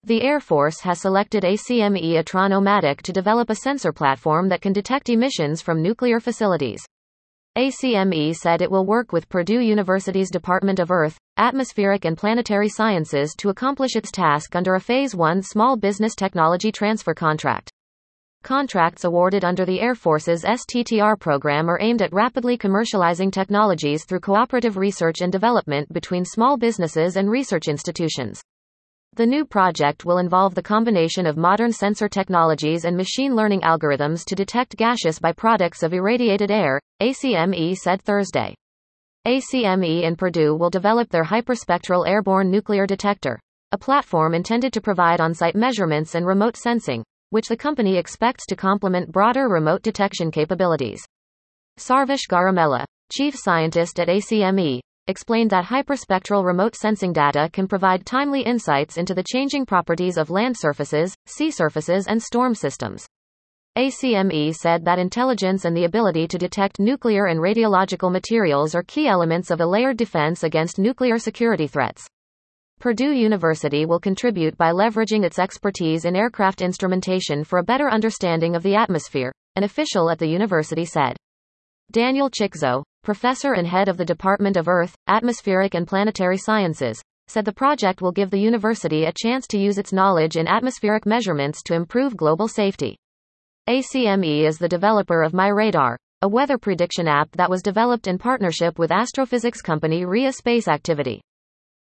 The Air Force has selected ACME Atron-O-Matic to develop a sensor platform that can detect emissions from nuclear facilities. ACME said it will work with Purdue University's Department of Earth, Atmospheric and Planetary Sciences to accomplish its task under a Phase 1 Small Business Technology Transfer contract. Contracts awarded under the Air Force's STTR program are aimed at rapidly commercializing technologies through cooperative research and development between small businesses and research institutions. The new project will involve the combination of modern sensor technologies and machine learning algorithms to detect gaseous byproducts of irradiated air, ACME said Thursday. ACME and Purdue will develop their hyperspectral airborne nuclear detector, a platform intended to provide on-site measurements and remote sensing, which the company expects to complement broader remote detection capabilities. Sarvesh Garamella, chief scientist at ACME, explained that hyperspectral remote sensing data can provide timely insights into the changing properties of land surfaces, sea surfaces and storm systems. ACME said that intelligence and the ability to detect nuclear and radiological materials are key elements of a layered defense against nuclear security threats. Purdue University will contribute by leveraging its expertise in aircraft instrumentation for a better understanding of the atmosphere, an official at the university said. Daniel Chikzo, professor and head of the Department of Earth, Atmospheric and Planetary Sciences, said the project will give the university a chance to use its knowledge in atmospheric measurements to improve global safety. ACME is the developer of MyRadar, a weather prediction app that was developed in partnership with astrophysics company RIA Space Activity.